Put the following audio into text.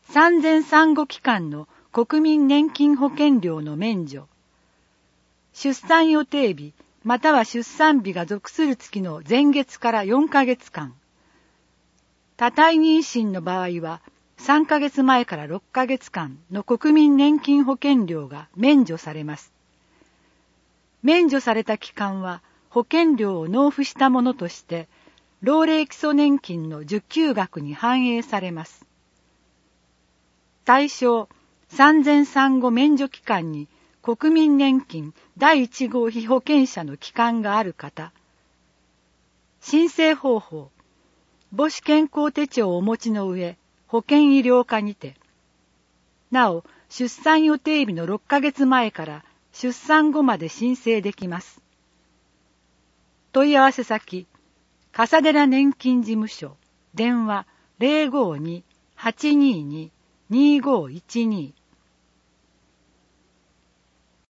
産前産後期間の国民年金保険料の免除、出産予定日または出産日が属する月の前月から4ヶ月間、多胎妊娠の場合は3ヶ月前から6ヶ月間の国民年金保険料が免除されます。免除された期間は保険料を納付したものとして老齢基礎年金の受給額に反映されます。対象、産前産後免除期間に国民年金第1号被保険者の期間がある方。申請方法、母子健康手帳をお持ちの上、保険医療課にて。なお、出産予定日の6ヶ月前から出産後まで申請できます。問い合わせ先、笠寺年金事務所、電話 052-822-2512